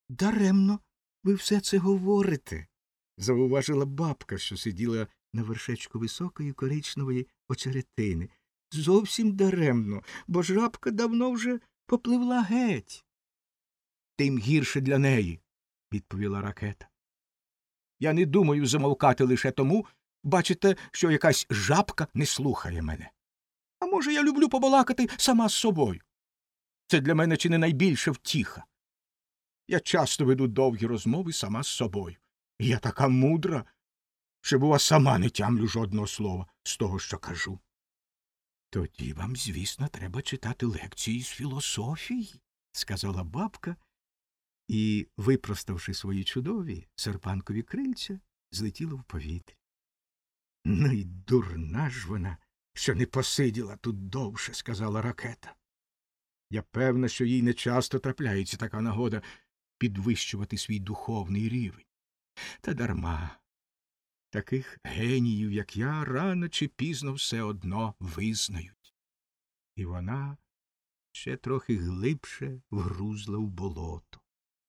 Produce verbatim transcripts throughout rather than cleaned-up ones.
Даремно ви все це говорите, зауважила бабка, що сиділа на вершечку високої коричневої очеретини. Зовсім даремно, бо жабка давно вже попливла геть. Тим гірше для неї, відповіла Ракета. Я не думаю замовкати лише тому, бачите, що якась жабка не слухає мене. А може, я люблю побалакати сама з собою. Це для мене чи не найбільша втіха. Я часто веду довгі розмови сама з собою. І я така мудра, що, бува, сама не тямлю жодного слова з того, що кажу. Тоді вам, звісно, треба читати лекції з філософії, сказала бабка, і, випроставши свої чудові серпанкові крильця, злетіла в повітря. Ну й дурна ж вона, що не посиділа тут довше, сказала Ракета. Я певна, що їй нечасто трапляється така нагода підвищувати свій духовний рівень. Та дарма. Таких геніїв, як я, рано чи пізно все одно визнають. І вона ще трохи глибше вгрузла в болото.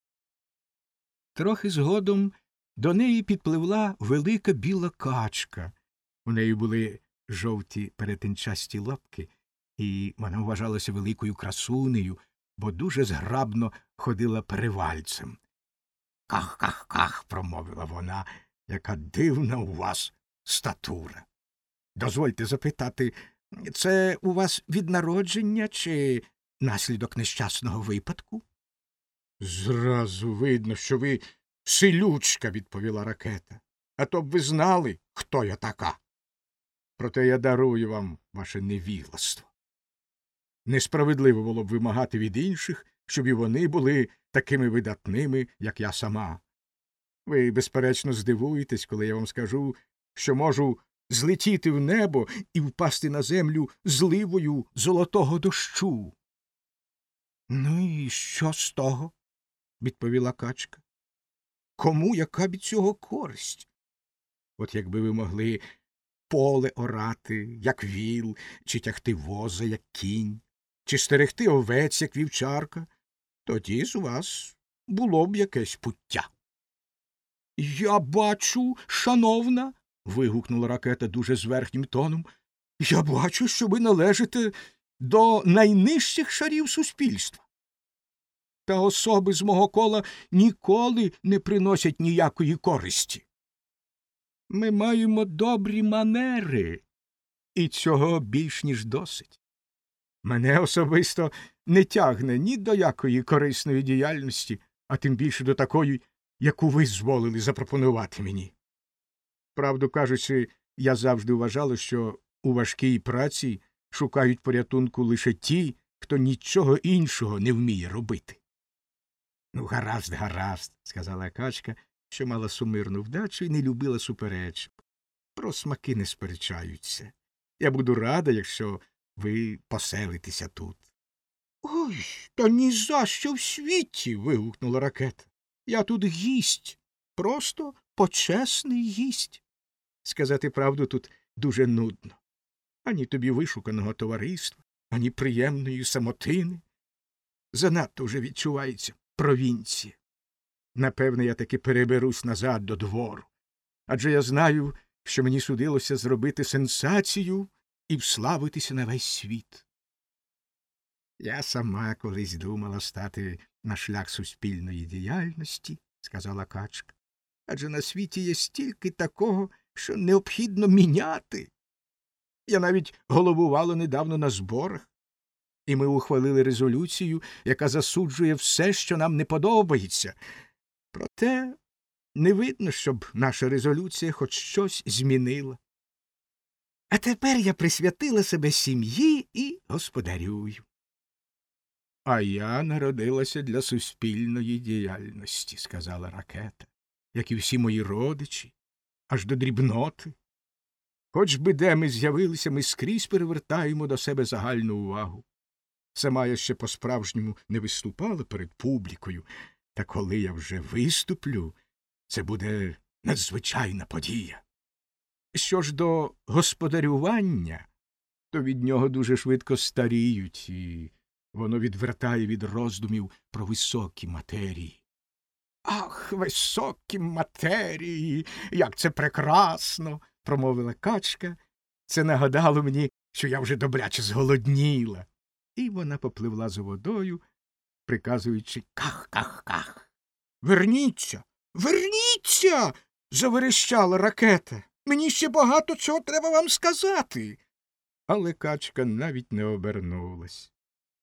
Трохи згодом до неї підпливла велика біла качка. У неї були жовті перетинчасті лапки, і вона вважалася великою красунею, бо дуже зграбно ходила перевальцем. «Ках-ках-ках», – промовила вона, – яка дивна у вас статура. Дозвольте запитати, це у вас від народження чи наслідок нещасного випадку? Зразу видно, що ви силючка, відповіла Ракета. А то б ви знали, хто я така. Проте я дарую вам ваше невігластво. Несправедливо було б вимагати від інших, щоб і вони були такими видатними, як я сама. Ви, безперечно, здивуєтесь, коли я вам скажу, що можу злетіти в небо і впасти на землю зливою золотого дощу. — Ну і що з того? — відповіла качка. — Кому яка від цього користь? От якби ви могли поле орати, як віл, чи тягти воза, як кінь, чи стерегти овець, як вівчарка, тоді з вас було б якесь пуття. — Я бачу, шановна, — вигукнула Ракета дуже зверхнім тоном, — я бачу, що ви належите до найнижчих шарів суспільства. Та особи з мого кола ніколи не приносять ніякої користі. Ми маємо добрі манери, і цього більш ніж досить. Мене особисто не тягне ні до якої корисної діяльності, а тим більше до такої, яку ви зволили запропонувати мені. Правду кажучи, я завжди вважала, що у важкій праці шукають порятунку лише ті, хто нічого іншого не вміє робити. — Ну, гаразд, гаразд, — сказала качка, що мала сумирну вдачу і не любила суперечок. Про смаки не сперечаються. Я буду рада, якщо ви поселитеся тут. — Ой, та ні за що в світі! — вигукнула Ракета. — Я тут гість, просто почесний гість. Сказати правду, тут дуже нудно. Ані тобі вишуканого товариства, ані приємної самотини. Занадто вже відчувається провінція. Напевне, я таки переберусь назад до двору. Адже я знаю, що мені судилося зробити сенсацію і вславитися на весь світ. Я сама колись думала стати на шлях суспільної діяльності, — сказала качка. Адже на світі є стільки такого, що необхідно міняти. Я навіть головувала недавно на зборах, і ми ухвалили резолюцію, яка засуджує все, що нам не подобається. Проте не видно, щоб наша резолюція хоч щось змінила. А тепер я присвятила себе сім'ї і господарюю. — А я народилася для суспільної діяльності, — сказала Ракета, — як і всі мої родичі, аж до дрібноти. Хоч би де ми з'явилися, ми скрізь перевертаємо до себе загальну увагу. Сама я ще по-справжньому не виступала перед публікою, та коли я вже виступлю, це буде надзвичайна подія. Що ж до господарювання, то від нього дуже швидко старіють, і воно відвертає від роздумів про високі матерії. Ах, високі матерії, як це прекрасно, промовила качка. Це нагадало мені, що я вже добряче зголодніла. І вона попливла за водою, приказуючи ках-ках-ках. Верніться, верніться. Заверещала ракета. Мені ще багато чого треба вам сказати. Але качка навіть не обернулась.